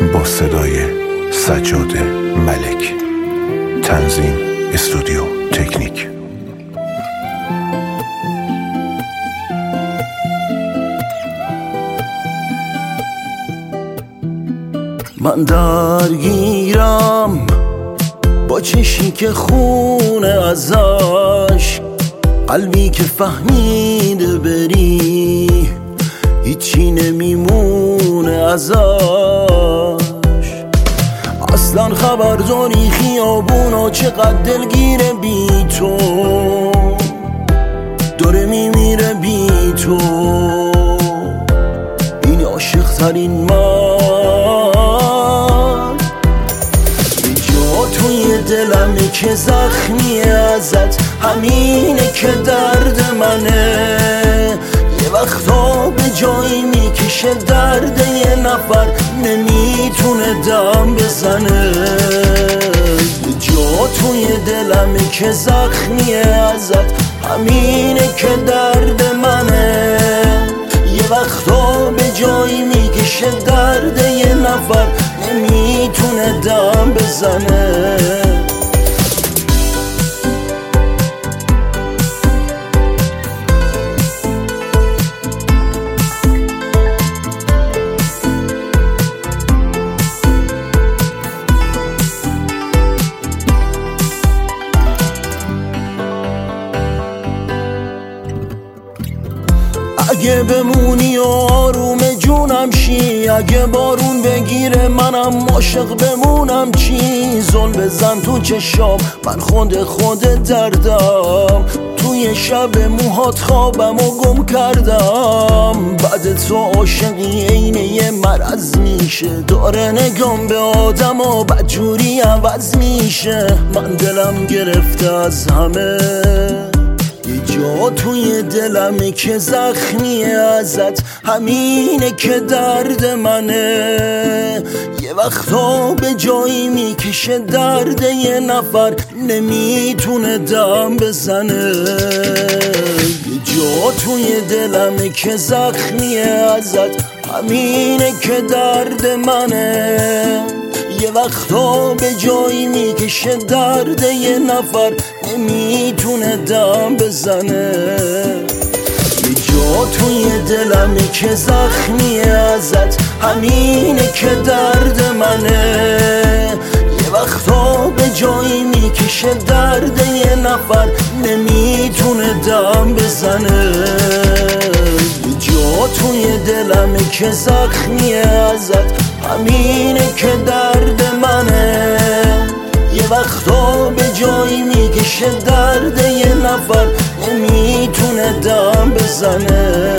با صدای سجاد ملک. تنظیم استودیو تکنیک. من درگیرم با چشی که خونه ازش، قلبی که فهمیده بری هیچی نمیمونه ازش. اصلا خبرداری خیابونا چقدر دلگیره بی تو، داره میمیره بی تو. این عاشق ترین من به جا توی دلمه که زخمیه ازت، همینه که درد منه. یه وقتا به جایی میکشه درد یه نفر، نمیتونه دم بزنه. به جا توی دلمه که زخمیه ازت، همینه که درد منه. یه وقتا به جایی میکشه درد یه نفر، نمیتونه دم بزنه. اگه بمونی و آروم جونم شی، اگه بارون بگیره منم عاشق بمونم چی؟ زل بزن تو چشام من خود دردم، توی شب موهات خوابم و گم کردم. بعد تو عاشقی عینه یه مرض میشه، داره نگام به آدم و بدجوری عوض میشه. من دلم گرفته از همه، یه جا توی دلمه که زخمیه ازت، همینه که درد منه. یه وقتا به جایی میکشه درد یه نفر، نمیتونه دم بزنه. یه جا توی دلمه که زخمیه ازت، همینه که درد منه. یه وقتا به جایی میکشه درد یه نفر، نمیتونه دم بزنه. یه جا توی دلمه که زخمیه ازت، همینه که درد منه. یه وقتا به جایی میکشه درد یه نفر، نمیتونه دم بزنه. یه جا توی دلمه که زخمیه ازت، همینه که درد منه. یه وقتا به جایی میکشه درد یه نفر، نمیتونه دم بزنه.